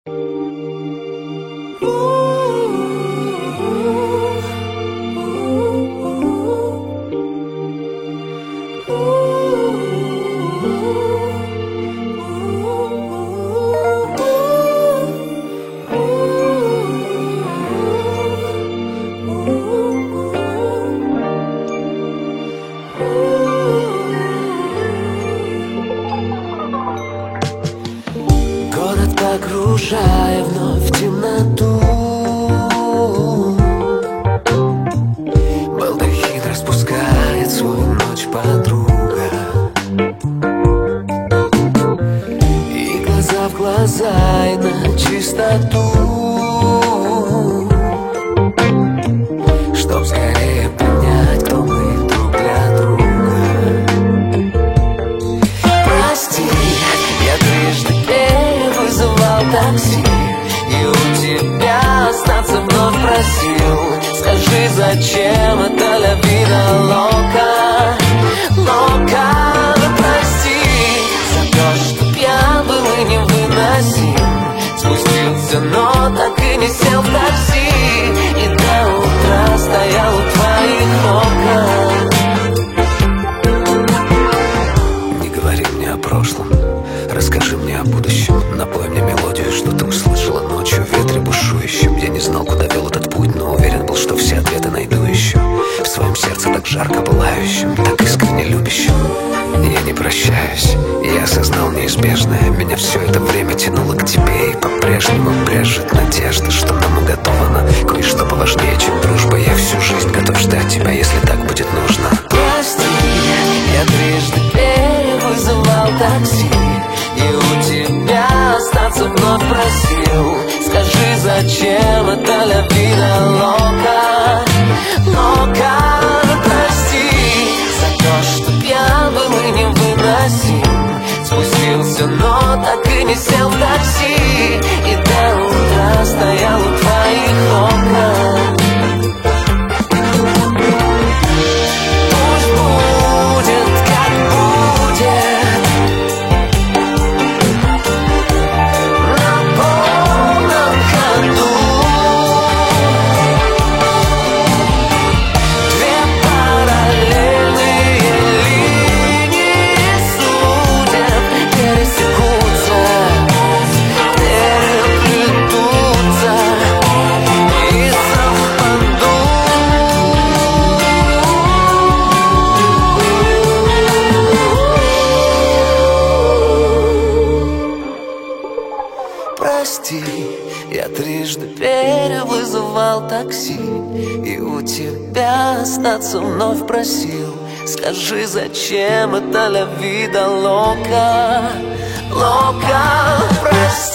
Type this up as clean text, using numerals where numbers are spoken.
Город погружая вновь в темноту. Балдахин распускает свою ночь подруга, и глаза в глаза, и на чистоту, чтоб скорее понять, кто мы друг для друга. Прости, я трижды вызывал такси, и у тебя остаться вновь просил. Скажи, зачем это ля вида лока, лока? Прости за то, что пьян был и невыносим. Спустился, но так и не сел в такси, и до утра стоял у твоих окон. Не говори мне о прошлом, расскажи мне о будущем. Напой мне мелодию, что ты услышала ночью в ветре бушующем. Я не знал, куда вел этот путь, но уверен был, что все ответы найду еще в своем сердце так жарко пылающем, так искренне любящем. Я не прощаюсь, я осознал неизбежное. Меня все это время тянуло к тебе, и по-прежнему брежет надежда, что нам уготовано кое-что поважнее, чем дружба. Я всю жизнь готов ждать тебя, если так будет нужно. Прости, я трижды перевызывал такси, и у тебя остаться вновь просил. Скажи, зачем это ля вида лока, лока? Прости за то, что пьян был и невыносим. Спустился, но так и не сел в такси, и до утра стоял у твоих окон. Пусть будет, как будет, на полном ходу. Две параллельные линии судеб пересекутся, переплетутся и совпадут. Прости, я трижды перевызывал такси, и у тебя остаться вновь просил. Скажи, зачем это ля вида лока, лока? Прости.